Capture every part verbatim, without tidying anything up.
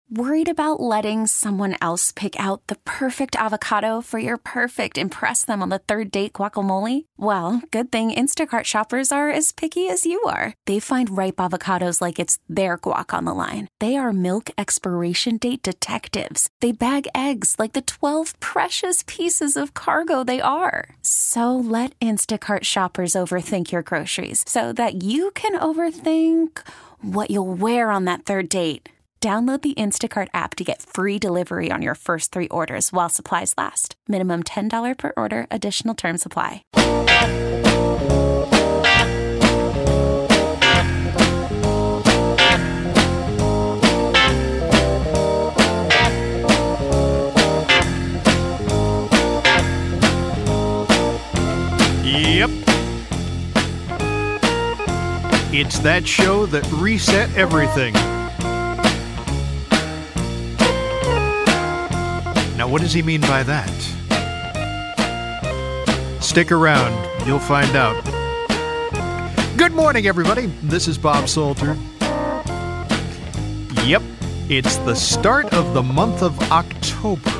Worried about letting someone else pick out the perfect avocado for your perfect impress them on the third date guacamole? Well, good thing Instacart shoppers are as picky as you are. They find ripe avocados like it's their guac on the line. They are milk expiration date detectives. They bag eggs like the twelve precious pieces of cargo they are. So let Instacart shoppers overthink your groceries so that you can overthink what you'll wear on that third date. Download the Instacart app to get free delivery on your first three orders while supplies last. Minimum ten dollars per order. Additional terms apply. Yep. It's that show that reset everything. Now, what does he mean by that? Stick around. You'll find out. Good morning, everybody. This is Bob Salter. Yep, it's the start of the month of October.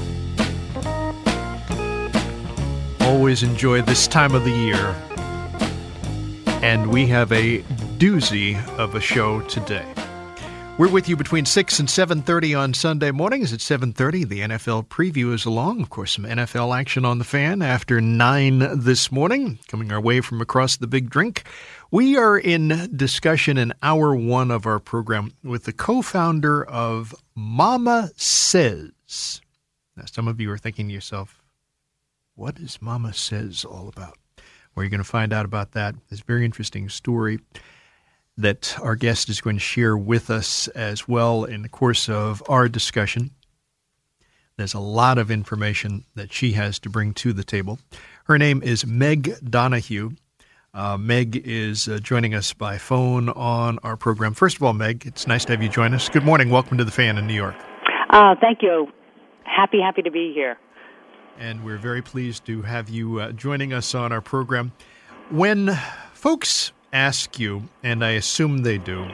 Always enjoy this time of the year. And we have a doozy of a show today. We're with you between six and seven thirty on Sunday mornings. At seven thirty, the N F L preview is along. Of course, some N F L action on the fan after nine this morning. Coming our way from across the big drink. We are in discussion in hour one of our program with the co-founder of Mama Says. Now, some of you are thinking to yourself, what is Mama Says all about? Well, you're going to find out about that. It's a very interesting story that our guest is going to share with us as well in the course of our discussion. There's a lot of information that she has to bring to the table. Her name is Meg Donahue. Uh, Meg is uh, joining us by phone on our program. First of all, Meg, it's nice to have you join us. Good morning. Welcome to the Fan in New York. Uh, thank you. Happy, happy to be here. And we're very pleased to have you uh, joining us on our program. When folks ask you, and I assume they do,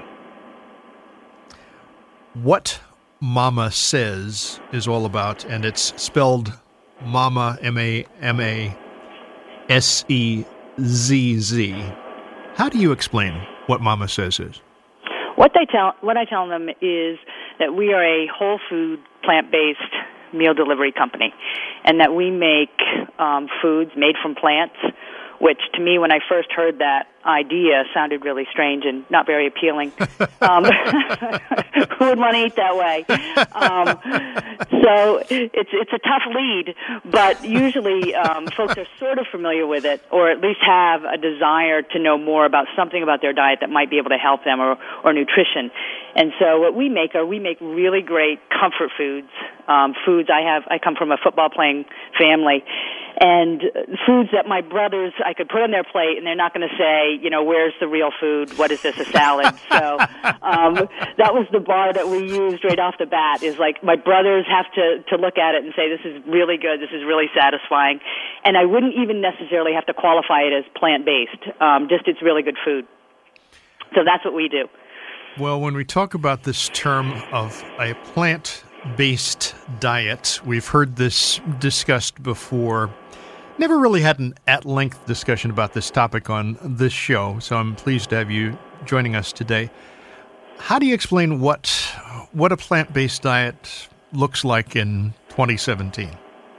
what Mama Says is all about, and it's spelled Mama, M A M A S E Z Z. How do you explain what Mama Says is? What they tell, what I tell them is that we are a whole food, plant-based meal delivery company, and that we make um, foods made from plants, which to me, when I first heard that idea, sounded really strange and not very appealing. Um, who would want to eat that way? Um, so it's it's a tough lead, but usually um, folks are sort of familiar with it, or at least have a desire to know more about something about their diet that might be able to help them, or, or nutrition. And so what we make are we make really great comfort foods. Um, foods I have I come from a football playing family, and foods that my brothers I could put on their plate, and they're not going to say, you know, where's the real food? What is this, a salad? So um, that was the bar that we used right off the bat. Is like my brothers have to to look at it and say, this is really good, this is really satisfying, and I wouldn't even necessarily have to qualify it as plant based. Um, just it's really good food. So that's what we do. Well, when we talk about this term of a plant-based diet, we've heard this discussed before. Never really had an at-length discussion about this topic on this show, so I'm pleased to have you joining us today. How do you explain what what a plant-based diet looks like in twenty seventeen?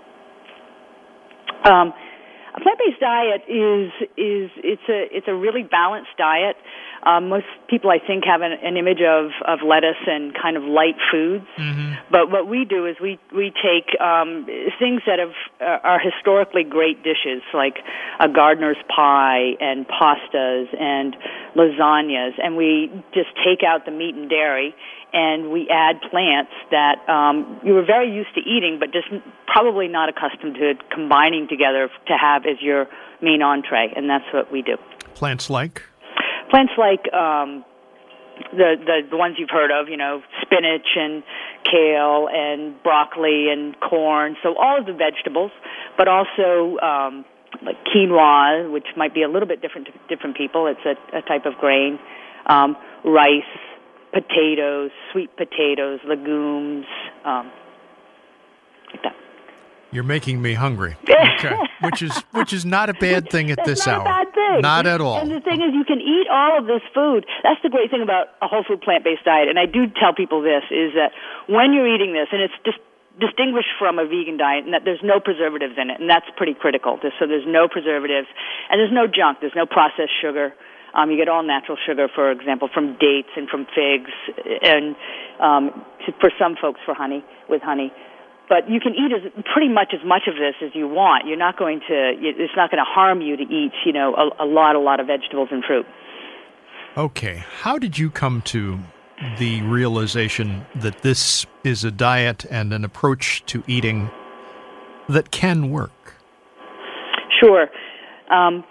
Um, a plant-based diet is is it's a it's a really balanced diet. Um, most people, I think, have an, an image of, of lettuce and kind of light foods. Mm-hmm. But what we do is we, we take um, things that have, uh, are historically great dishes, like a gardener's pie and pastas and lasagnas, and we just take out the meat and dairy, and we add plants that um, you were very used to eating, but just probably not accustomed to combining together to have as your main entree, and that's what we do. Plants like? Plants like um, the, the the ones you've heard of, you know, spinach and kale and broccoli and corn. So all of the vegetables, but also um, like quinoa, which might be a little bit different to different people. It's a, a type of grain. Um, rice, potatoes, sweet potatoes, legumes, um, like that. You're making me hungry. Okay, which is which is not a bad thing at That's this not hour. a bad thing. Not at all. And the thing is, you can eat all of this food. That's the great thing about a whole food plant-based diet. And I do tell people this, is that when you're eating this, and it's just distinguished from a vegan diet, and that there's no preservatives in it, and that's pretty critical. So there's no preservatives, and there's no junk. There's no processed sugar. Um, you get all natural sugar, for example, from dates and from figs, and um, for some folks, for honey, with honey. But you can eat as pretty much as much of this as you want. You're not going to. It's not going to harm you to eat, you know, a, a lot, a lot of vegetables and fruit. Okay, how did you come to the realization that this is a diet and an approach to eating that can work? Sure. Um,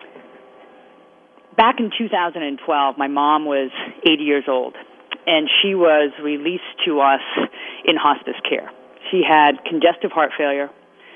back in two thousand twelve, my mom was eighty years old, and she was released to us in hospice care. She had congestive heart failure,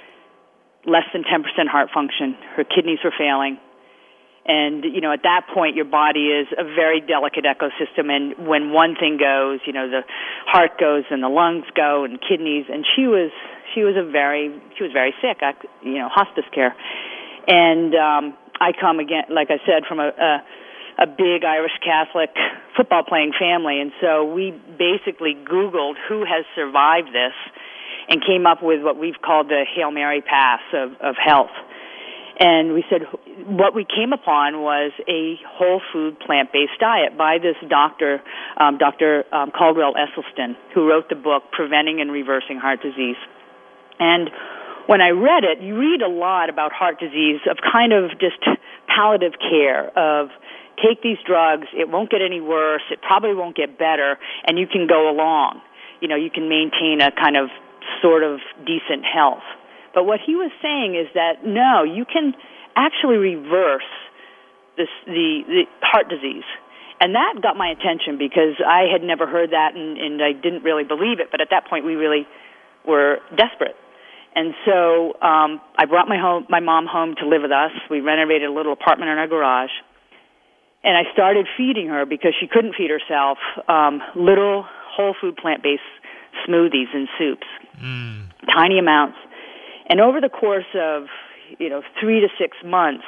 less than ten percent heart function. Her kidneys were failing. And, you know, at that point, your body is a very delicate ecosystem. And when one thing goes, you know, the heart goes and the lungs go and kidneys. And she was, she was a very, she was very sick, you know, hospice care. And um, I come again, like I said, from a, a, a big Irish Catholic football playing family. And so we basically Googled who has survived this and came up with what we've called the Hail Mary pass of, of health. And we said what we came upon was a whole food plant-based diet by this doctor, um, Doctor Um, Caldwell Esselstyn, who wrote the book Preventing and Reversing Heart Disease. And when I read it, you read a lot about heart disease, of kind of just palliative care, of take these drugs, it won't get any worse, it probably won't get better, and you can go along. You know, you can maintain a kind of sort of decent health. But what he was saying is that, no, you can actually reverse this, the, the heart disease. And that got my attention because I had never heard that, and, and I didn't really believe it. But at that point, we really were desperate. And so um, I brought my home, my mom home to live with us. We renovated a little apartment in our garage. And I started feeding her, because she couldn't feed herself, um, little whole food plant-based smoothies and soups, mm. tiny amounts. And over the course of, you know, three to six months,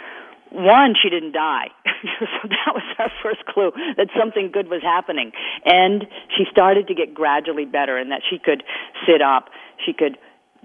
one, she didn't die. So that was our first clue that something good was happening. And she started to get gradually better, in that she could sit up, she could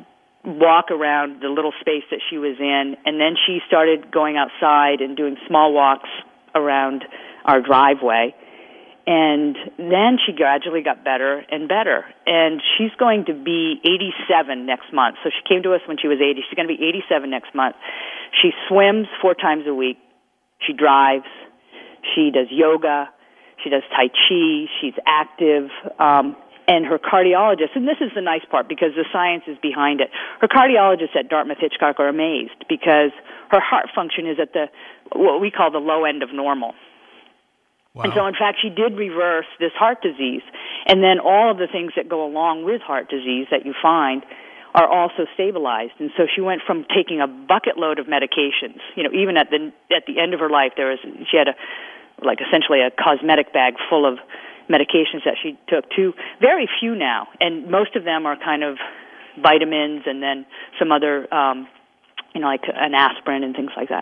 walk around the little space that she was in, and then she started going outside and doing small walks around our driveway. And then she gradually got better and better. And she's going to be eighty-seven next month. So she came to us when she was eighty. She's going to be eighty-seven next month. She swims four times a week. She drives. She does yoga. She does Tai Chi. She's active. Um, and her cardiologist, and this is the nice part because the science is behind it, her cardiologists at Dartmouth-Hitchcock are amazed because her heart function is at the what we call the low end of normal. Wow. And so, in fact, she did reverse this heart disease. And then all of the things that go along with heart disease that you find are also stabilized. And so she went from taking a bucket load of medications, you know, even at the at the end of her life, there was she had a like essentially a cosmetic bag full of medications that she took, to very few now. And most of them are kind of vitamins and then some other, um, you know, like an aspirin and things like that.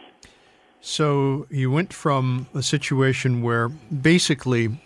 So you went from a situation where basically,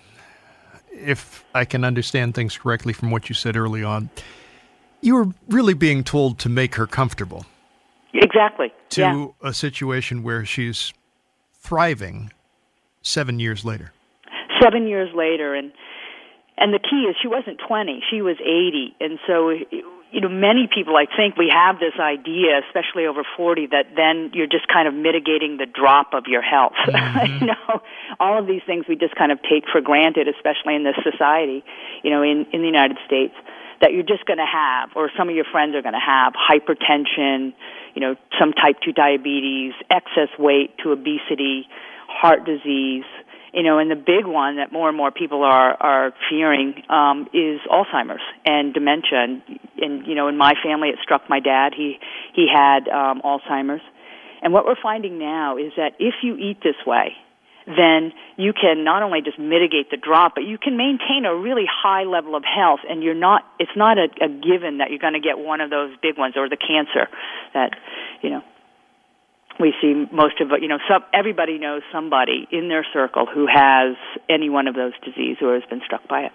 if I can understand things correctly from what you said early on, you were really being told to make her comfortable. Exactly. To yeah. a situation where she's thriving seven years later. Seven years later, and and the key is she wasn't twenty, she was eighty. And so, you know, many people, I think, we have this idea, especially over forty, that then you're just kind of mitigating the drop of your health. Mm-hmm. You know, all of these things we just kind of take for granted, especially in this society, you know, in, in the United States, that you're just going to have, or some of your friends are going to have, hypertension, you know, some type two diabetes, excess weight to obesity, heart disease. You know, and the big one that more and more people are are fearing um, is Alzheimer's and dementia. And, and you know, in my family, it struck my dad. He he had um, Alzheimer's. And what we're finding now is that if you eat this way, then you can not only just mitigate the drop, but you can maintain a really high level of health, and you're not, it's not a, a given that you're going to get one of those big ones or the cancer that, you know, we see most of, you know, some, everybody knows somebody in their circle who has any one of those diseases or has been struck by it.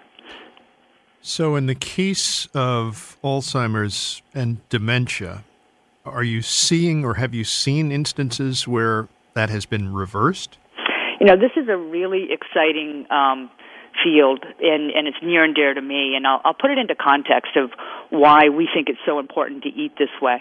So in the case of Alzheimer's and dementia, are you seeing or have you seen instances where that has been reversed? You know, this is a really exciting um, field, and, and it's near and dear to me, and I'll, I'll put it into context of why we think it's so important to eat this way.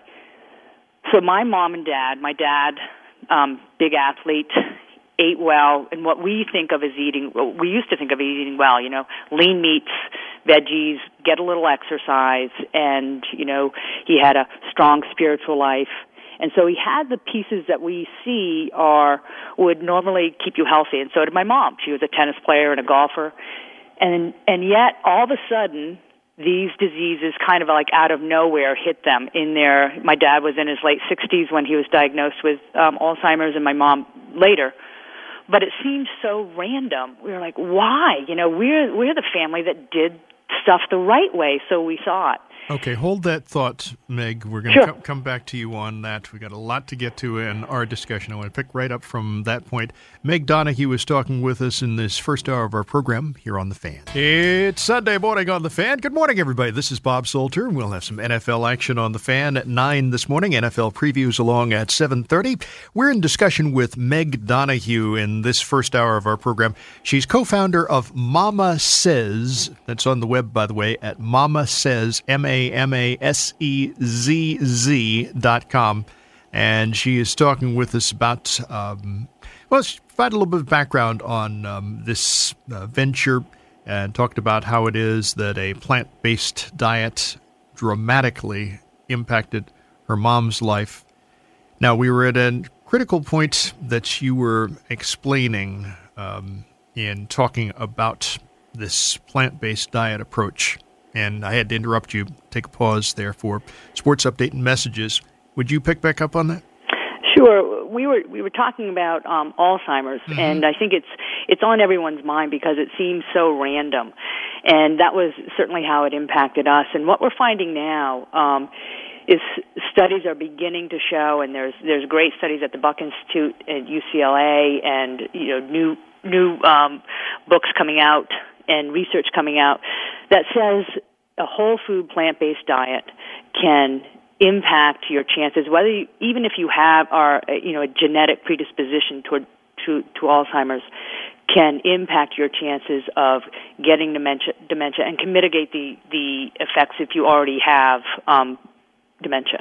So my mom and dad, my dad, um, big athlete, ate well, and what we think of as eating, we used to think of eating well, you know, lean meats, veggies, get a little exercise, and, you know, he had a strong spiritual life. And so he had the pieces that we see are would normally keep you healthy, and so did my mom. She was a tennis player and a golfer. And and yet, all of a sudden, these diseases kind of like out of nowhere hit them in their, my dad was in his late sixties when he was diagnosed with um, Alzheimer's, and my mom later. But it seemed so random. We were like, why? You know, we're we're the family that did stuff the right way, so we thought. Okay, hold that thought, Meg. We're going Sure. to co- come back to you on that. We've got a lot to get to in our discussion. I want to pick right up from that point. Meg Donahue is talking with us in this first hour of our program here on The Fan. It's Sunday morning on The Fan. Good morning, everybody. This is Bob Salter. We'll have some N F L action on The Fan at nine this morning. N F L previews along at seven thirty. We're in discussion with Meg Donahue in this first hour of our program. She's co-founder of Mama Says. That's on the web, by the way, at Mama Says, M A M A S E Z Z dot com. And she is talking with us about, um, well, she provided a little bit of background on um, this uh, venture and talked about how it is that a plant-based diet dramatically impacted her mom's life. Now, we were at a critical point that you were explaining um, in talking about this plant-based diet approach. And I had to interrupt you, take a pause there for sports update and messages. Would you pick back up on that? Sure. We were we were talking about um, Alzheimer's, mm-hmm. and I think it's it's on everyone's mind because it seems so random, and that was certainly how it impacted us. And what we're finding now um, is studies are beginning to show, and there's there's great studies at the Buck Institute at U C L A, and you know new new um, books coming out and research coming out that says a whole food plant-based diet can impact your chances, whether you, even if you have are you know a genetic predisposition toward to, to Alzheimer's, can impact your chances of getting dementia, dementia, and can mitigate the the effects if you already have um, dementia.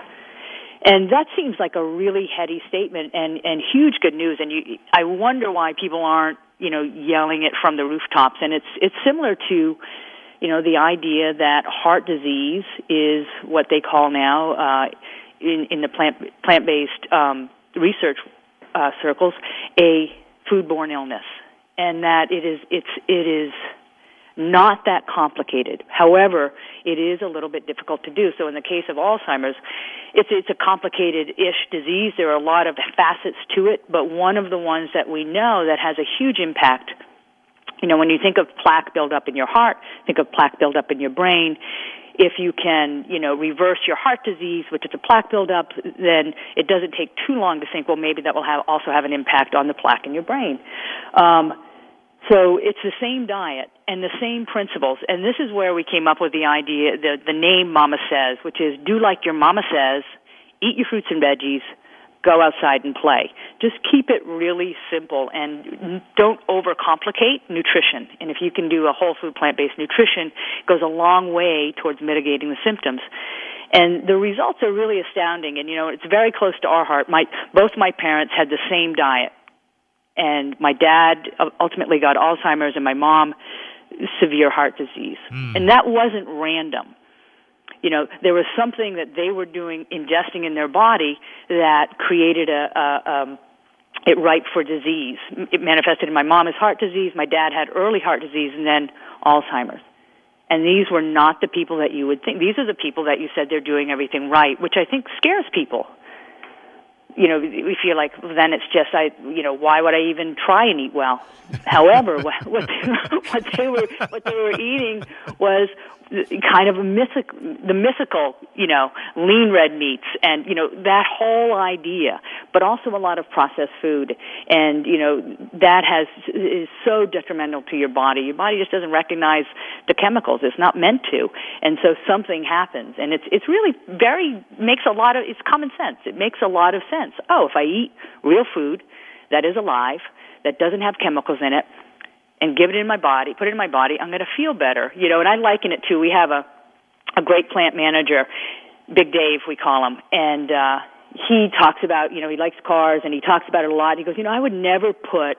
And that seems like a really heady statement and, and huge good news. And you, I wonder why people aren't you know yelling it from the rooftops. And it's it's similar to you know, the idea that heart disease is what they call now uh, in, in the plant, plant-based um, research uh, circles a foodborne illness, and that it is it's it is not that complicated. However, it is a little bit difficult to do. So in the case of Alzheimer's, it's it's a complicated-ish disease. There are a lot of facets to it, but one of the ones that we know that has a huge impact. You know, when you think of plaque buildup in your heart, think of plaque buildup in your brain. If you can, you know, reverse your heart disease, which is a plaque buildup, then it doesn't take too long to think, well, maybe that will have also have an impact on the plaque in your brain. Um, so it's the same diet and the same principles, and this is where we came up with the idea, the, the name Mama Says, which is do like your mama says, eat your fruits and veggies, go outside and play. Just keep it really simple and don't overcomplicate nutrition. And if you can do a whole food plant-based nutrition, it goes a long way towards mitigating the symptoms. And the results are really astounding. And, you know, it's very close to our heart. My, both my parents had the same diet. And my dad ultimately got Alzheimer's and my mom severe heart disease. Mm. And that wasn't random. You know, there was something that they were doing, ingesting in their body that created a, a um, it ripe for disease. It manifested in my mom as heart disease. My dad had early heart disease and then Alzheimer's. And these were not the people that you would think. These are the people that you said they're doing everything right, which I think scares people. you know, we feel like well, then it's just I, you know, why would I even try and eat well? However, what, what, they, what they were what they were eating was kind of a mythic, the mythical, you know, lean red meats, and you know that whole idea, but also a lot of processed food, and you know that has is so detrimental to your body. Your body just doesn't recognize the chemicals; it's not meant to, and so something happens, and it's it's really very makes a lot of it's common sense. It makes a lot of sense. Oh, if I eat real food that is alive, that doesn't have chemicals in it, and give it in my body, put it in my body, I'm going to feel better. You know, and I liken it to, we have a, a great plant manager, Big Dave, we call him, and uh, he talks about, you know, he likes cars, and he talks about it a lot. He goes, you know, I would never put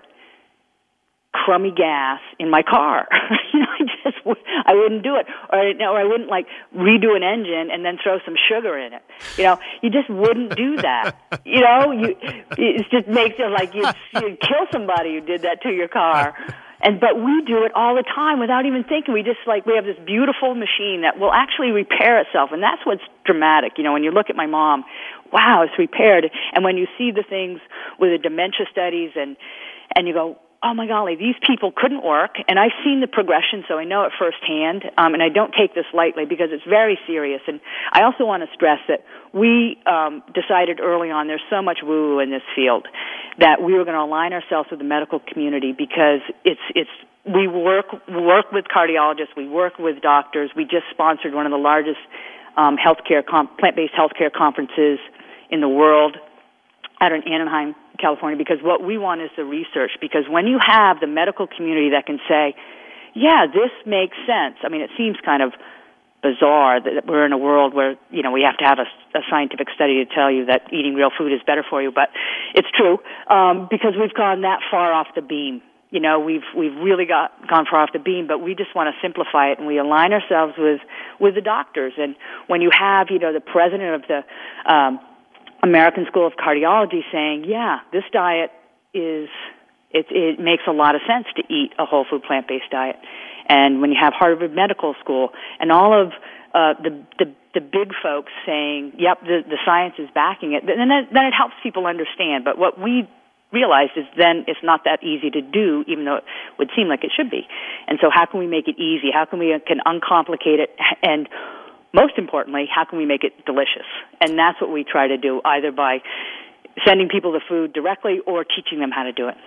crummy gas in my car. you know, I just, I wouldn't do it. Or, or I wouldn't, like, redo an engine and then throw some sugar in it. You know, you just wouldn't do that. You know, you, it just makes it like you'd, you'd kill somebody who did that to your car. And but we do it all the time without even thinking. We just like we have this beautiful machine that will actually repair itself, and that's what's dramatic. You know, when you look at my mom, wow, it's repaired. And when you see the things with the dementia studies, and and you go, oh my golly, these people couldn't work. And I've seen the progression, so I know it firsthand. Um, and I don't take this lightly because it's very serious. And I also want to stress that we um, decided early on, there's so much woo-woo in this field, that we were going to align ourselves with the medical community because it's it's we work work with cardiologists, we work with doctors. We just sponsored one of the largest um, healthcare com- plant-based healthcare conferences in the world out in Anaheim, California, because what we want is the research. Because when you have the medical community that can say, yeah, this makes sense. I mean, it seems kind of bizarre that we're in a world where, you know, we have to have a, a scientific study to tell you that eating real food is better for you, but it's true, um, because we've gone that far off the beam. You know, we've we've really got gone far off the beam, but we just want to simplify it, and we align ourselves with, with the doctors. And when you have, you know, the president of the um, American School of Cardiology saying, yeah, this diet is, it, it makes a lot of sense to eat a whole food plant-based diet. And when you have Harvard Medical School and all of uh, the, the the big folks saying, yep, the, the science is backing it, then, that, then it helps people understand. But what we realized is then it's not that easy to do, even though it would seem like it should be. And so how can we make it easy? How can we can uncomplicate it? And most importantly, how can we make it delicious? And that's what we try to do, either by sending people the food directly or teaching them how to do it.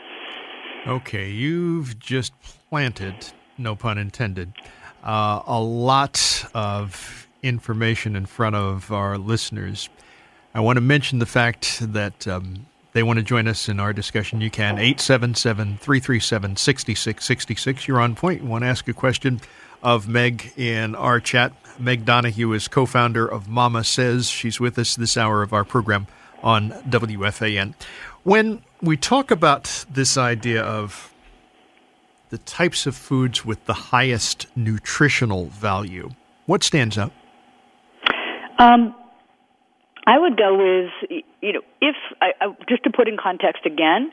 Okay, you've just planted, no pun intended, uh, a lot of information in front of our listeners. I want to mention the fact that um, they want to join us in our discussion. You can, eight seven seven, three three seven, six six six six. You're on point. You want to ask a question of Meg in our chat. Meg Donahue is co-founder of Mama Says. She's with us this hour of our program on W F A N. When we talk about this idea of the types of foods with the highest nutritional value, what stands out? Um, I would go with, you know, if, I, I, just to put in context again,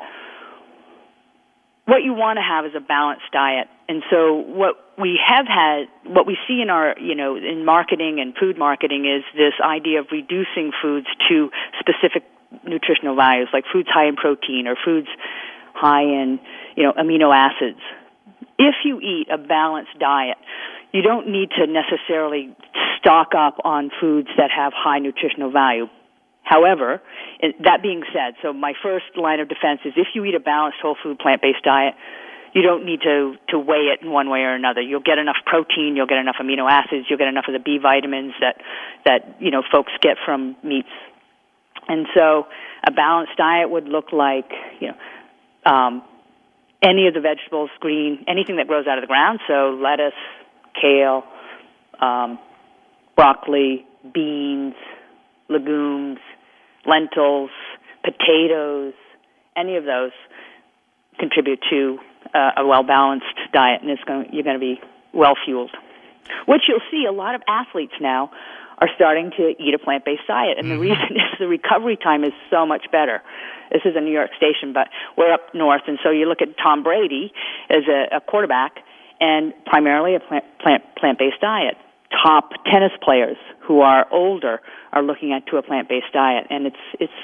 what you want to have is a balanced diet. And so what we have had, what we see in our, you know, in marketing and food marketing is this idea of reducing foods to specific nutritional values, like foods high in protein or foods high in, you know, amino acids. If you eat a balanced diet, you don't need to necessarily stock up on foods that have high nutritional value. However, that being said, so my first line of defense is if you eat a balanced whole food plant-based diet, you don't need to, to weigh it in one way or another. You'll get enough protein, you'll get enough amino acids, you'll get enough of the B vitamins that, that you know, folks get from meats. And so a balanced diet would look like, you know, um, any of the vegetables, green, anything that grows out of the ground, so lettuce, kale, um, broccoli, beans, legumes, lentils, potatoes, any of those contribute to uh, a well-balanced diet, and it's going, you're going to be well-fueled. Which you'll see a lot of athletes now are starting to eat a plant-based diet, and mm-hmm. the reason is the recovery time is so much better. This is a New York station, but we're up north, and so you look at Tom Brady as a, a quarterback, and primarily a plant, plant, plant-based diet. Top tennis players who are older are looking at to a plant-based diet, and it's it's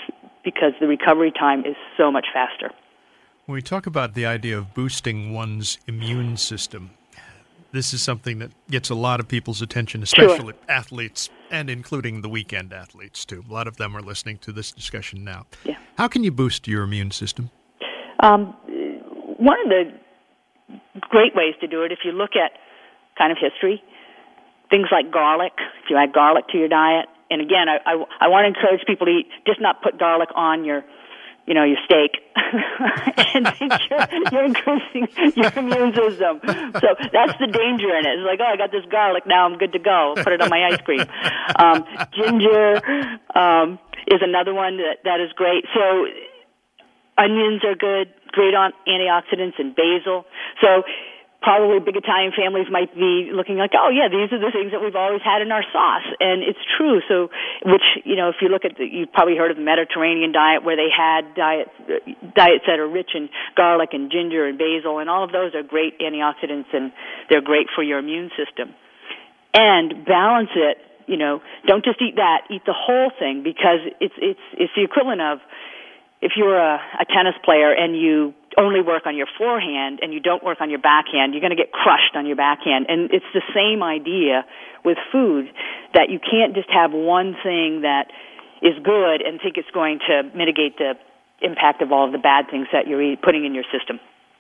because the recovery time is so much faster. When we talk about the idea of boosting one's immune system, this is something that gets a lot of people's attention, especially sure. athletes, and including the weekend athletes, too. A lot of them are listening to this discussion now. Yeah. How can you boost your immune system? Um, one of the great ways to do it, if you look at kind of history, things like garlic, if you add garlic to your diet, and again, I, I, I want to encourage people to eat, just not put garlic on your, you know, your steak, and you're, you're increasing your immune system. So that's the danger in it. It's like, oh, I got this garlic, now I'm good to go. Put it on my ice cream. Um, ginger um, is another one that, that is great. So onions are good, great on antioxidants, and basil. So probably big Italian families might be looking like, oh, yeah, these are the things that we've always had in our sauce. And it's true. So, which, you know, if you look at the, you've probably heard of the Mediterranean diet where they had diets, diets that are rich in garlic and ginger and basil, and all of those are great antioxidants, and they're great for your immune system. And balance it, you know, don't just eat that, eat the whole thing, because it's, it's, it's the equivalent of if you're a, a tennis player and you only work on your forehand and you don't work on your backhand, you're going to get crushed on your backhand. And it's the same idea with food, that you can't just have one thing that is good and think it's going to mitigate the impact of all of the bad things that you're eat, putting in your system.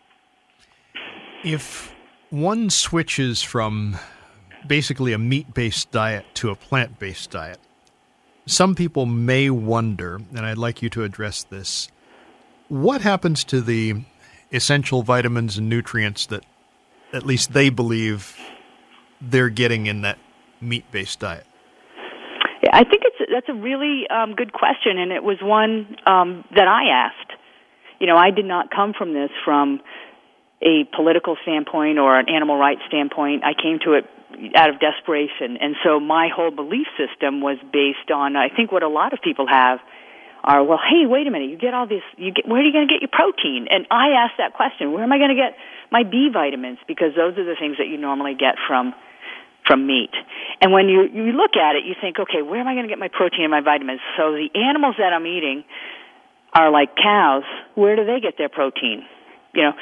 If one switches from basically a meat-based diet to a plant-based diet, some people may wonder, and I'd like you to address this, what happens to the essential vitamins and nutrients that at least they believe they're getting in that meat-based diet? Yeah, I think it's that's a really um, good question, and it was one um, that I asked. You know, I did not come from this from a political standpoint or an animal rights standpoint. I came to it out of desperation. And so my whole belief system was based on, I think what a lot of people have are, well, hey, wait a minute, you get all this, you get, where are you going to get your protein? And I asked that question, where am I going to get my B vitamins? Because those are the things that you normally get from from meat. And when you, you look at it, you think, okay, where am I going to get my protein and my vitamins? So the animals that I'm eating are like cows. Where do they get their protein? You know,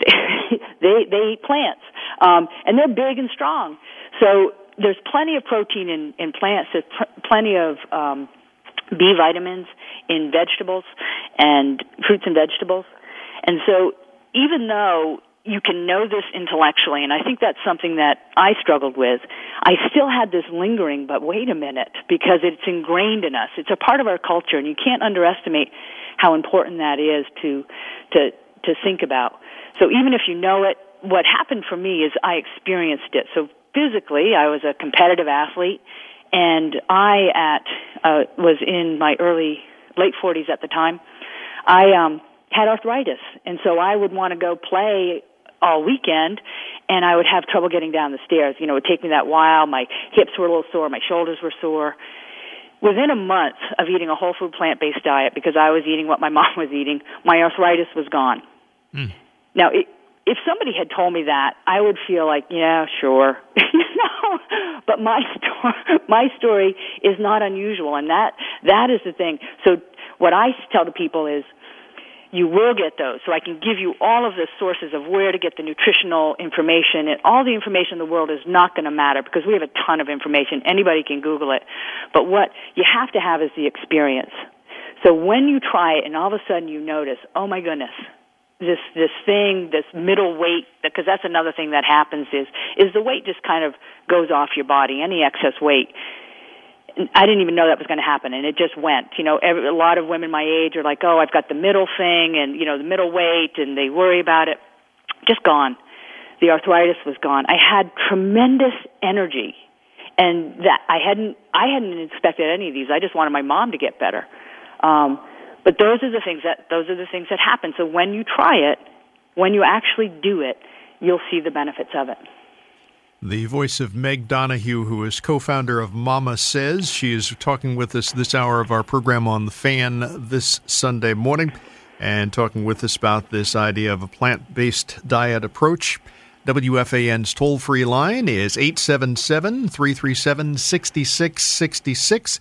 they they eat plants, um, and they're big and strong. So there's plenty of protein in, in plants. There's pr- plenty of um, B vitamins in vegetables and fruits and vegetables. And so even though you can know this intellectually, and I think that's something that I struggled with, I still had this lingering, but wait a minute, because it's ingrained in us. It's a part of our culture, and you can't underestimate how important that is to to to think about. So even if you know it, what happened for me is I experienced it. So physically, I was a competitive athlete, and I at uh, was in my early, late forties at the time. I um, had arthritis, and so I would want to go play all weekend, and I would have trouble getting down the stairs. You know, it would take me that while. My hips were a little sore. My shoulders were sore. Within a month of eating a whole food plant-based diet, because I was eating what my mom was eating, my arthritis was gone. Mm. Now, it, if somebody had told me that, I would feel like, yeah, sure. you know? But my story, my story is not unusual, and that that is the thing. So what I tell the people is, you will get those. So I can give you all of the sources of where to get the nutritional information, and all the information in the world is not going to matter because we have a ton of information. Anybody can Google it. But what you have to have is the experience. So when you try it and all of a sudden you notice, oh my goodness, this this thing, this middle weight, because that's another thing that happens is is the weight just kind of goes off your body, any excess weight. I didn't even know that was going to happen, and it just went. You know, every, a lot of women my age are like, oh, I've got the middle thing, and, you know, the middle weight, and they worry about it. Just gone. The arthritis was gone. I had tremendous energy, and that I hadn't I hadn't expected any of these. I just wanted my mom to get better. Um, but those are the things that those are the things that happen. So when you try it, when you actually do it, you'll see the benefits of it. The voice of Meg Donahue, who is co-founder of Mama Says. She is talking with us this hour of our program on The Fan this Sunday morning and talking with us about this idea of a plant-based diet approach. W F A N's toll-free line is eight seven seven, three three seven, six six six six.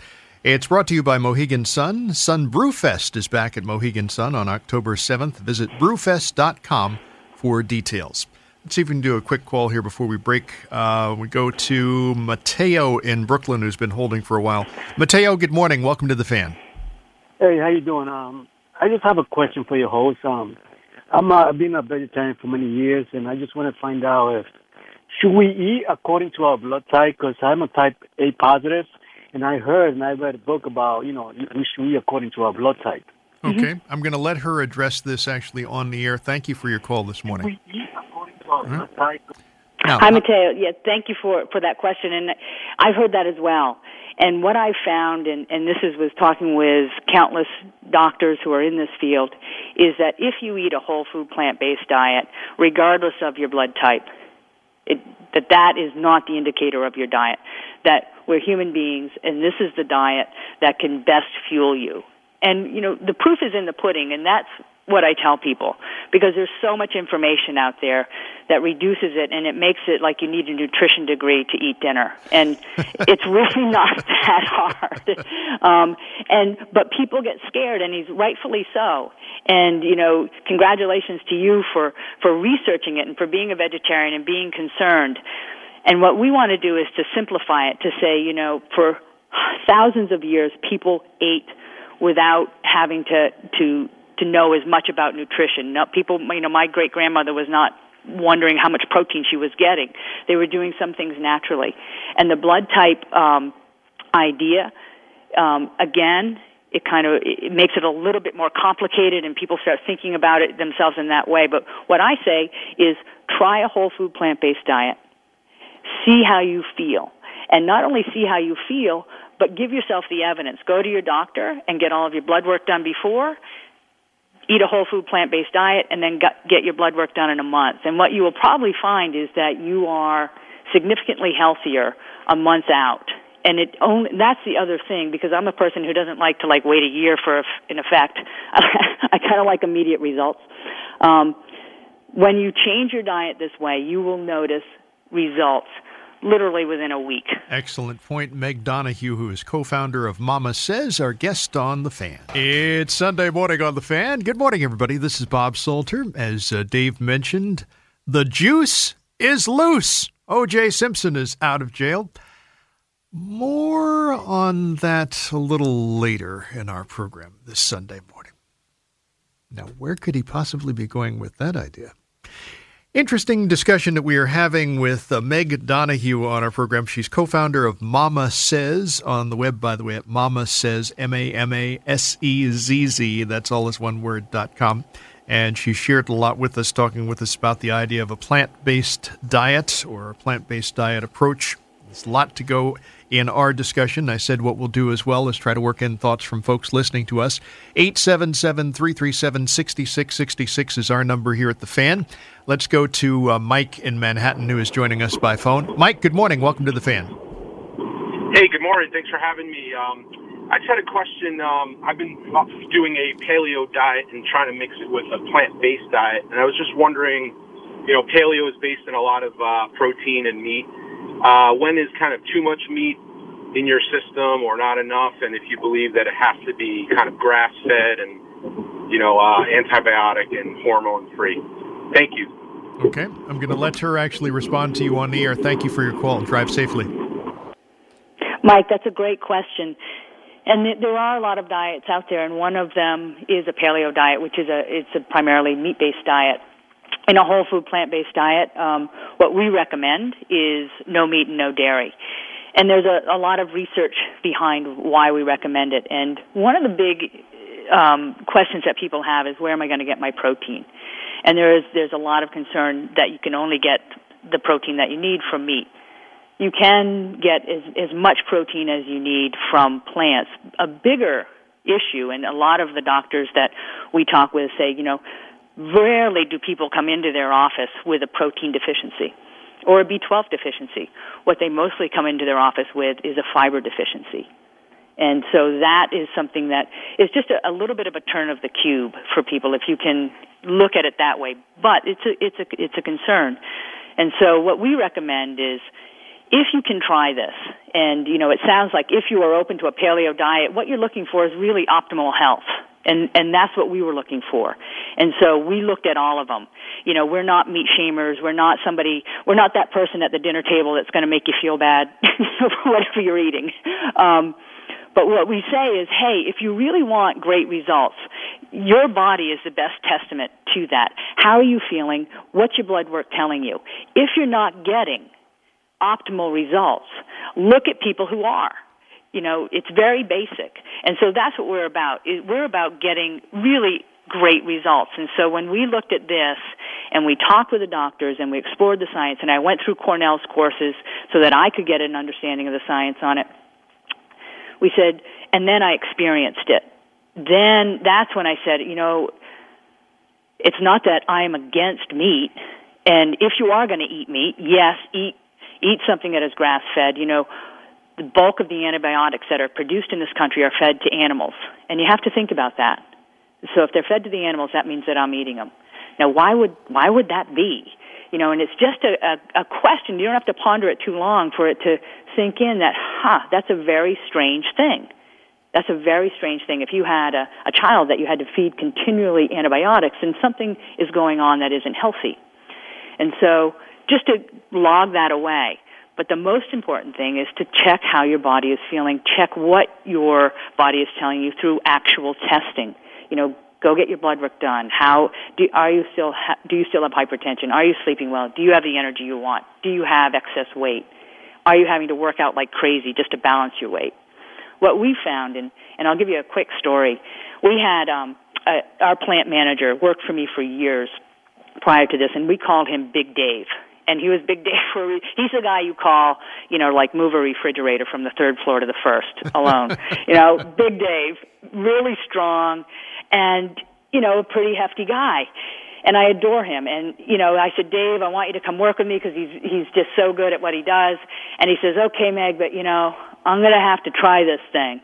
It's brought to you by Mohegan Sun. Sun Brewfest is back at Mohegan Sun on October seventh. Visit brewfest dot com for details. Let's see if we can do a quick call here before we break. Uh, we go to Mateo in Brooklyn, who's been holding for a while. Mateo, good morning. Welcome to The Fan. Hey, how you doing? Um, I just have a question for your host. Um, I'm uh, I've been a vegetarian for many years, and I just want to find out if should we eat according to our blood type? Because I'm a type A positive. And I heard and I read a book about, you know, we should eat according to our blood type. Okay. Mm-hmm. I'm going to let her address this actually on the air. Thank you for your call this morning. We eat according to our mm-hmm. blood type. Now, Hi, Mateo. Yeah, thank you for, for that question. And I've heard that as well. And what I found, and, and this is was talking with countless doctors who are in this field, is that if you eat a whole food plant-based diet, regardless of your blood type, it, that that is not the indicator of your diet, that we're human beings, and this is the diet that can best fuel you. And, you know, the proof is in the pudding, and that's what I tell people, because there's so much information out there that reduces it, and it makes it like you need a nutrition degree to eat dinner. And it's really not that hard. Um, and but people get scared, and he's rightfully so. And, you know, congratulations to you for, for researching it and for being a vegetarian and being concerned. And what we want to do is to simplify it, to say, you know, for thousands of years, people ate without having to to to know as much about nutrition. Now, people, you know, my great-grandmother was not wondering how much protein she was getting. They were doing some things naturally. And the blood type um, idea, um, again, it kind of it makes it a little bit more complicated, and people start thinking about it themselves in that way. But what I say is try a whole food plant-based diet. See how you feel. And not only see how you feel, but give yourself the evidence. Go to your doctor and get all of your blood work done before. Eat a whole food plant-based diet, and then get your blood work done in a month. And what you will probably find is that you are significantly healthier a month out. And it only, that's the other thing, because I'm a person who doesn't like to like wait a year for an effect. I kind of like immediate results. Um, when you change your diet this way, you will notice results literally within a week. Excellent point. Meg Donahue, who is co-founder of Mama Says, our guest on The Fan. It's Sunday morning on The Fan. Good morning, everybody. This is Bob Salter. As uh, Dave mentioned, the juice is loose. O J Simpson is out of jail. More on that a little later in our program this Sunday morning. Now, where could he possibly be going with that idea? Interesting discussion that we are having with uh, Meg Donahue on our program. She's co-founder of Mama Says on the web, by the way, at Mama Says, M A M A S E Z Z. That's all as one word, dot com. And she shared a lot with us, talking with us about the idea of a plant-based diet or a plant-based diet approach. There's a lot to go in our discussion. I said what we'll do as well is try to work in thoughts from folks listening to us. eight seven seven, three three seven, six six six six is our number here at The Fan. Let's go to uh, Mike in Manhattan, who is joining us by phone. Mike, good morning. Welcome to The Fan. Hey, good morning. Thanks for having me. Um, I just had a question. Um, I've been doing a paleo diet and trying to mix it with a plant-based diet, and I was just wondering, you know, paleo is based on a lot of uh, protein and meat. Uh, when is kind of too much meat in your system or not enough, and if you believe that it has to be kind of grass-fed and, you know, uh, antibiotic and hormone-free. Thank you. Okay. I'm going to let her actually respond to you on the air. Thank you for your call. Drive safely. Mike, that's a great question. And th- there are a lot of diets out there, and one of them is a paleo diet, which is a it's a primarily meat-based diet. In a whole food plant-based diet, um, what we recommend is no meat and no dairy. And there's a, a lot of research behind why we recommend it. And one of the big um, questions that people have is, where am I going to get my protein? And there is there's a lot of concern that you can only get the protein that you need from meat. You can get as, as much protein as you need from plants. A bigger issue, and a lot of the doctors that we talk with say, you know, rarely do people come into their office with a protein deficiency or a B twelve deficiency. What they mostly come into their office with is a fiber deficiency. And so that is something that is just a, a little bit of a turn of the cube for people, if you can look at it that way. But it's a, it's a, it's a concern. And so what we recommend is if you can try this, and, you know, it sounds like if you are open to a paleo diet, what you're looking for is really optimal health. And, and that's what we were looking for. And so we looked at all of them. You know, we're not meat shamers. We're not somebody, we're not that person at the dinner table that's going to make you feel bad for whatever you're eating. Um, but what we say is, hey, if you really want great results, your body is the best testament to that. How are you feeling? What's your blood work telling you? If you're not getting optimal results, look at people who are. You know, it's very basic. And so that's what we're about. We're about getting really great results. And so when we looked at this and we talked with the doctors and we explored the science, and I went through Cornell's courses so that I could get an understanding of the science on it, we said, and then I experienced it. Then that's when I said, you know, it's not that I am against meat. And if you are going to eat meat, yes, eat eat something that is grass-fed. You know, the bulk of the antibiotics that are produced in this country are fed to animals. And you have to think about that. So if they're fed to the animals, that means that I'm eating them. Now, why would why would that be? You know, and it's just a, a, a question. You don't have to ponder it too long for it to sink in that, huh, that's a very strange thing. That's a very strange thing. If you had a, a child that you had to feed continually antibiotics, then something is going on that isn't healthy. And so just to log that away. But the most important thing is to check how your body is feeling. Check what your body is telling you through actual testing. You know, go get your blood work done. How do are you still ha- do you still have hypertension? Are you sleeping well? Do you have the energy you want? Do you have excess weight? Are you having to work out like crazy just to balance your weight? What we found, and, and I'll give you a quick story. We had um, a, our plant manager worked for me for years prior to this, and we called him Big Dave. And he was Big Dave for, he's the guy you call, you know, like move a refrigerator from the third floor to the first alone. You know, Big Dave, really strong, and, you know, a pretty hefty guy. And I adore him. And, you know, I said, Dave, I want you to come work with me because he's, he's just so good at what he does. And he says, okay, Meg, but, you know, I'm going to have to try this thing.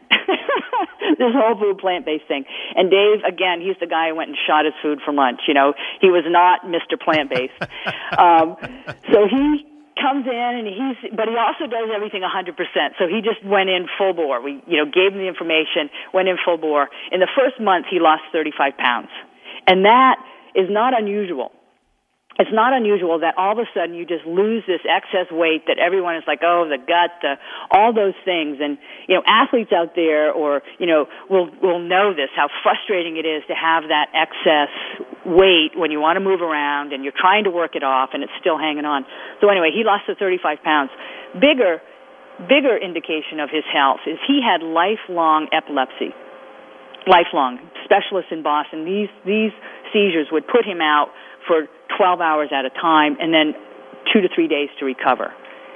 This whole food plant-based thing. And Dave, again, he's the guy who went and shot his food for lunch. You know, he was not Mister Plant-based. um, so he comes in and he's, but he also does everything one hundred percent. So he just went in full bore. We, you know, gave him the information, went in full bore. In the first month, he lost thirty-five pounds. And that is not unusual. It's not unusual that all of a sudden you just lose this excess weight that everyone is like, oh, the gut, the, all those things. And, you know, athletes out there or, you know, will, will know this, how frustrating it is to have that excess weight when you want to move around and you're trying to work it off and it's still hanging on. So anyway, he lost the thirty-five pounds. Bigger, bigger indication of his health is he had lifelong epilepsy. Lifelong. Specialists in Boston, these, these seizures would put him out for twelve hours at a time and then two to three days to recover.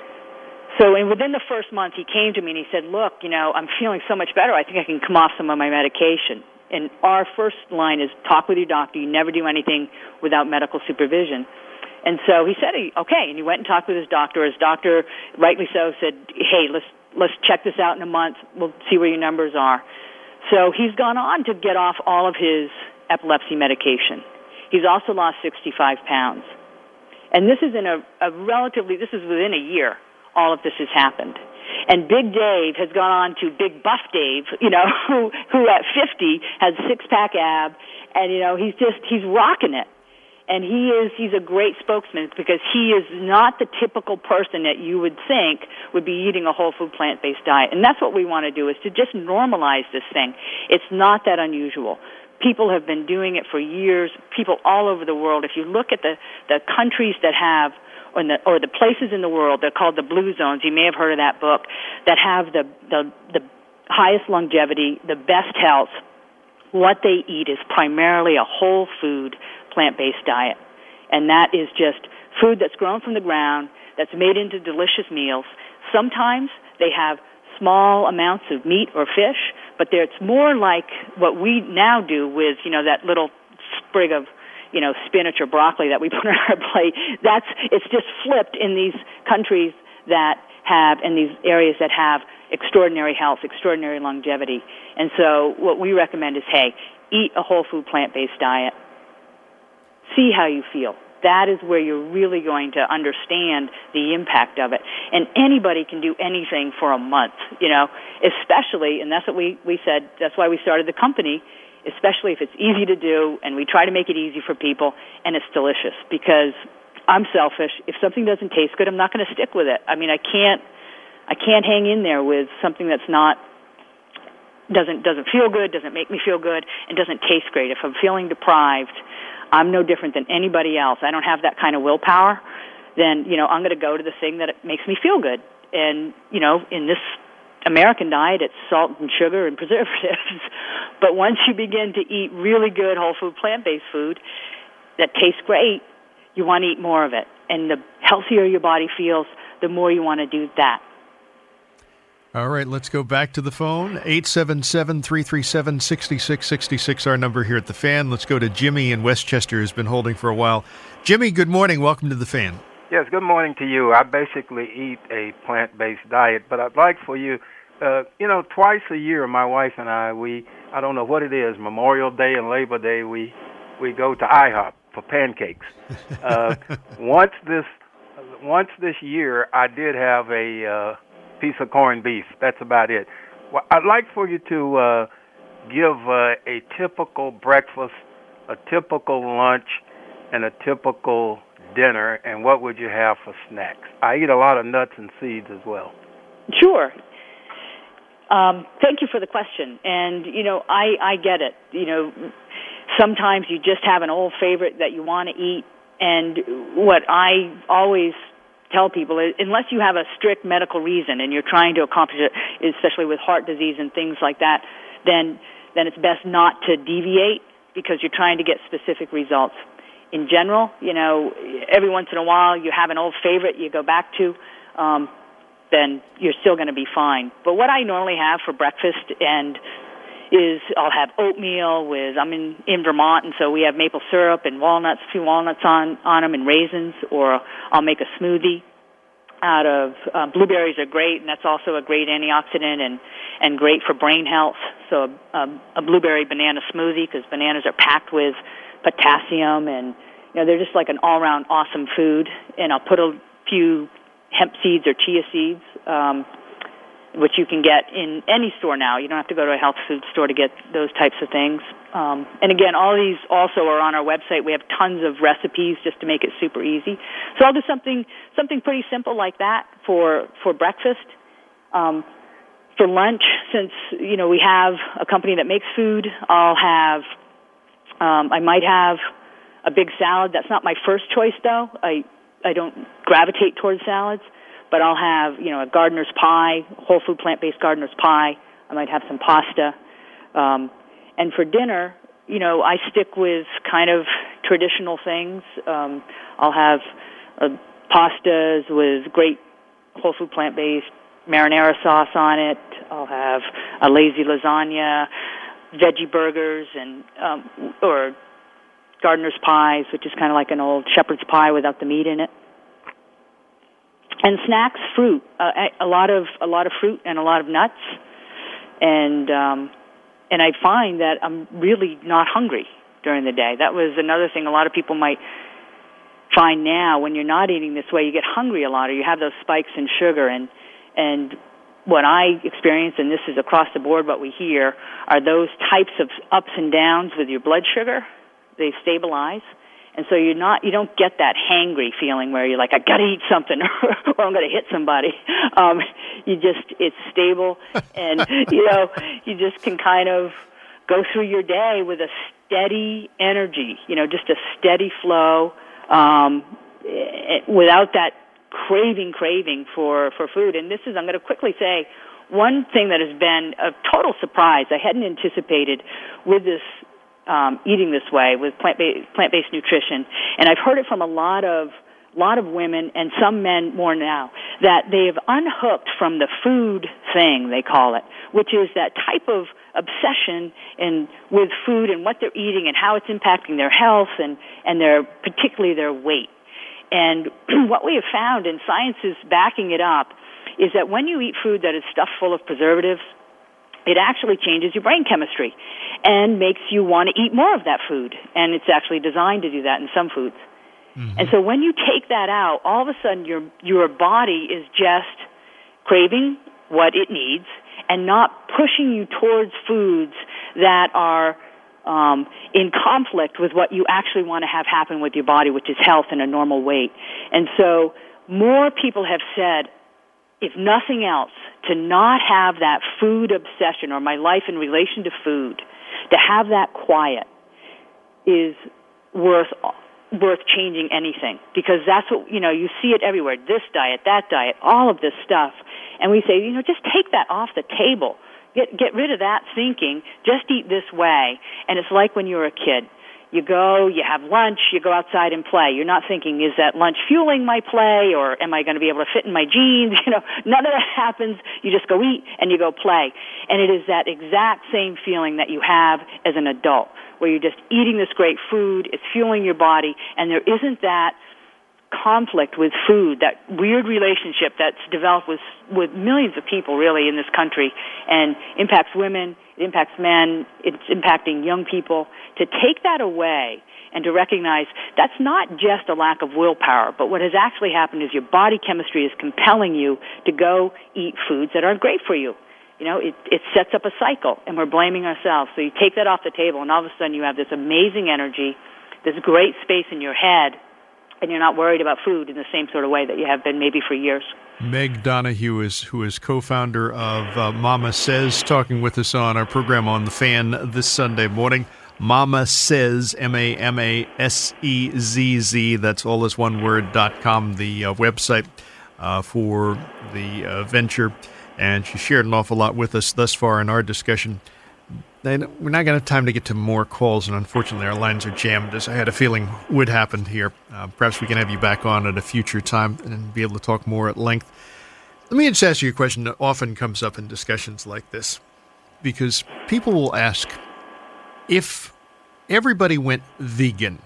So and within the first month, he came to me and he said, look, you know, I'm feeling so much better. I think I can come off some of my medication. And our first line is talk with your doctor. You never do anything without medical supervision. And so he said, okay, and he went and talked with his doctor. His doctor, rightly so, said, hey, let's let's check this out in a month. We'll see where your numbers are. So he's gone on to get off all of his epilepsy medication. He's also lost sixty-five pounds. And this is in a, a relatively, this is within a year, all of this has happened. And Big Dave has gone on to Big Buff Dave, you know, who, who at fifty has six-pack ab, and, you know, he's just, he's rocking it. And he is, he's a great spokesman because he is not the typical person that you would think would be eating a whole food plant-based diet. And that's what we want to do, is to just normalize this thing. It's not that unusual. People have been doing it for years, people all over the world. If you look at the, the countries that have, or the, or the places in the world, they're called the blue zones, you may have heard of that book, that have the, the, the highest longevity, the best health, what they eat is primarily a whole food, plant-based diet. And that is just food that's grown from the ground, that's made into delicious meals. Sometimes they have small amounts of meat or fish, but it's more like what we now do with, you know, that little sprig of, you know, spinach or broccoli that we put on our plate. That's, it's just flipped in these countries that have, in these areas that have extraordinary health, extraordinary longevity. And so what we recommend is, hey, eat a whole food plant-based diet. See how you feel. that is where you're really going to understand the impact of it. And anybody can do anything for a month, you know, especially, and that's what we, we said, that's why we started the company, especially if it's easy to do, and we try to make it easy for people, and it's delicious, because I'm selfish. If something doesn't taste good, I'm not going to stick with it. I mean, I can't, I can't hang in there with something that's not, doesn't, doesn't feel good, doesn't make me feel good, and doesn't taste great. If I'm feeling deprived, I'm no different than anybody else. I don't have that kind of willpower. Then, you know, I'm going to go to the thing that makes me feel good. And, you know, in this American diet, it's salt and sugar and preservatives. But once you begin to eat really good whole food, plant-based food that tastes great, you want to eat more of it. And the healthier your body feels, the more you want to do that. All right, let's go back to the phone. eight seven seven, three three seven, six six six six, our number here at The Fan. Let's go to Jimmy in Westchester, who's been holding for a while. Jimmy, good morning. Welcome to The Fan. Yes, good morning to you. I basically eat a plant-based diet, but I'd like for you, uh, you know, twice a year, my wife and I, we, I don't know what it is, Memorial Day and Labor Day, we, we go to IHOP for pancakes. Uh, once this, once this year, I did have a uh, piece of corned beef. That's about it. Well, I'd like for you to uh, give uh, a typical breakfast, a typical lunch, and a typical dinner, and what would you have for snacks? I eat a lot of nuts and seeds as well. Sure. Um, thank you for the question. And, you know, I, I get it. You know, sometimes you just have an old favorite that you want to eat, and what I always tell people is, unless you have a strict medical reason and you're trying to accomplish it, especially with heart disease and things like that, then then it's best not to deviate, because you're trying to get specific results. In general, you know, every once in a while you have an old favorite you go back to, um, then you're still going to be fine. But what I normally have for breakfast and is I'll have oatmeal with, I'm in, in Vermont, and so we have maple syrup and walnuts, a few walnuts on, on them, and raisins, or I'll make a smoothie out of, uh, blueberries are great, and that's also a great antioxidant and, and great for brain health. So a, a, a blueberry banana smoothie, because bananas are packed with potassium, and, you know, they're just like an all-around awesome food. And I'll put a few hemp seeds or chia seeds, um, which you can get in any store now. You don't have to go to a health food store to get those types of things. Um, and again, all these also are on our website. We have tons of recipes just to make it super easy. So I'll do something something pretty simple like that for for breakfast. Um, for lunch, since you know we have a company that makes food, I'll have um, I might have a big salad. That's not my first choice, though. I I don't gravitate towards salads. But I'll have, you know, a gardener's pie, whole food plant-based gardener's pie. I might have some pasta. Um, and for dinner, you know, I stick with kind of traditional things. Um, I'll have uh, pastas with great whole food plant-based marinara sauce on it. I'll have a lazy lasagna, veggie burgers, and um, or gardener's pies, which is kind of like an old shepherd's pie without the meat in it. And snacks, fruit, uh, a lot of a lot of fruit and a lot of nuts, and um, and I find that I'm really not hungry during the day. That was another thing a lot of people might find now. When you're not eating this way, you get hungry a lot, or you have those spikes in sugar. And and what I experience, and this is across the board what we hear, are those types of ups and downs with your blood sugar. They stabilize. And so you're not, you don't get that hangry feeling where you're like, I got to eat something or I'm going to hit somebody. Um, you just, it's stable, and, you know, you just can kind of go through your day with a steady energy, you know, just a steady flow, um, without that craving, craving for, for food. And this is, I'm going to quickly say, one thing that has been a total surprise I hadn't anticipated with this Um, eating this way with plant-based, plant-based nutrition, and I've heard it from a lot of lot of women and some men more now, that they've unhooked from the food thing, they call it, which is that type of obsession in with food and what they're eating and how it's impacting their health and and their particularly their weight. And what we have found, and science is backing it up, is that when you eat food that is stuffed full of preservatives, it actually changes your brain chemistry and makes you want to eat more of that food. And it's actually designed to do that in some foods. Mm-hmm. And so when you take that out, all of a sudden your your body is just craving what it needs and not pushing you towards foods that are um, in conflict with what you actually want to have happen with your body, which is health and a normal weight. And so more people have said, if nothing else, to not have that food obsession or my life in relation to food, to have that quiet is worth worth changing anything, because that's what, you know, you see it everywhere, this diet, that diet, all of this stuff. And we say, you know, just take that off the table. Get get rid of that thinking. Just eat this way. And it's like when you were a kid. You go, you have lunch, you go outside and play. You're not thinking, is that lunch fueling my play, or am I going to be able to fit in my jeans? You know, none of that happens. You just go eat and you go play. And it is that exact same feeling that you have as an adult, where you're just eating this great food, it's fueling your body, and there isn't that conflict with food, that weird relationship that's developed with with millions of people really in this country, and impacts women, it impacts men, it's impacting young people. To take that away and to recognize that's not just a lack of willpower, but what has actually happened is your body chemistry is compelling you to go eat foods that aren't great for you. You know, it, it sets up a cycle, and we're blaming ourselves. So you take that off the table, and all of a sudden you have this amazing energy, this great space in your head, and you're not worried about food in the same sort of way that you have been maybe for years. Meg Donahue, is who is co-founder of uh, Mama Says, talking with us on our program on The Fan this Sunday morning. Mama Says, M A M A S E Z Z, that's all as one word, dot com, the uh, website uh, for the uh, venture. And she shared an awful lot with us thus far in our discussion. And we're not going to have time to get to more calls, and unfortunately our lines are jammed, as I had a feeling would happen here. Uh, perhaps we can have you back on at a future time and be able to talk more at length. Let me just ask you a question that often comes up in discussions like this, because people will ask, if everybody went vegan,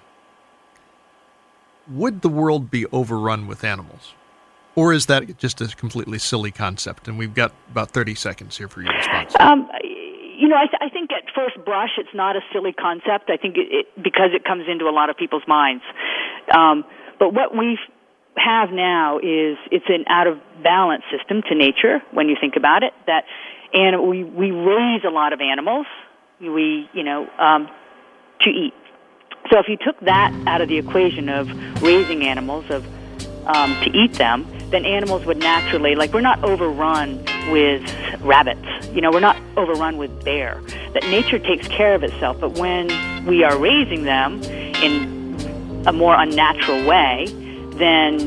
would the world be overrun with animals? Or is that just a completely silly concept? And we've got about thirty seconds here for your response. Um, you know, I, th- I think at first brush it's not a silly concept. I think it, it because it comes into a lot of people's minds. Um, but what we have now is it's an out-of-balance system to nature, when you think about it, that and we, we raise a lot of animals, we, you know, um, to eat. So if you took that out of the equation of raising animals, of um, to eat them, then animals would naturally, like we're not overrun with rabbits, you know, we're not overrun with bear. That nature takes care of itself, but when we are raising them in a more unnatural way, then,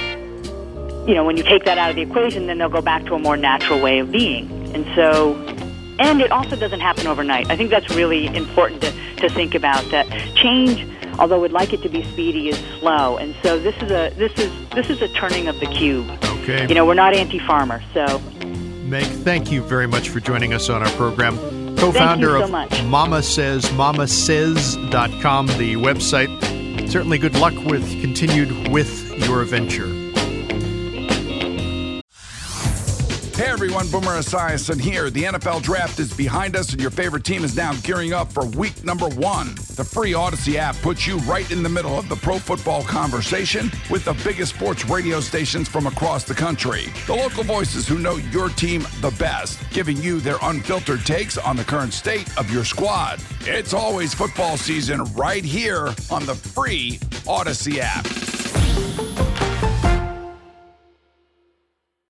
you know, when you take that out of the equation, then they'll go back to a more natural way of being. And so, and it also doesn't happen overnight. I think that's really important to, to think about, that change, although we'd like it to be speedy, is slow. And so this is a this is this is a turning of the cube. Okay. You know, we're not anti-farmer, so. Meg, thank you very much for joining us on our program. Co-founder so of much. Mama Says, mama says dot com, the website. Certainly good luck with continued with your venture. Hey everyone, Boomer Esiason here. The N F L Draft is behind us, and your favorite team is now gearing up for week number one. The free Odyssey app puts you right in the middle of the pro football conversation with the biggest sports radio stations from across the country. The local voices who know your team the best, giving you their unfiltered takes on the current state of your squad. It's always football season right here on the free Odyssey app.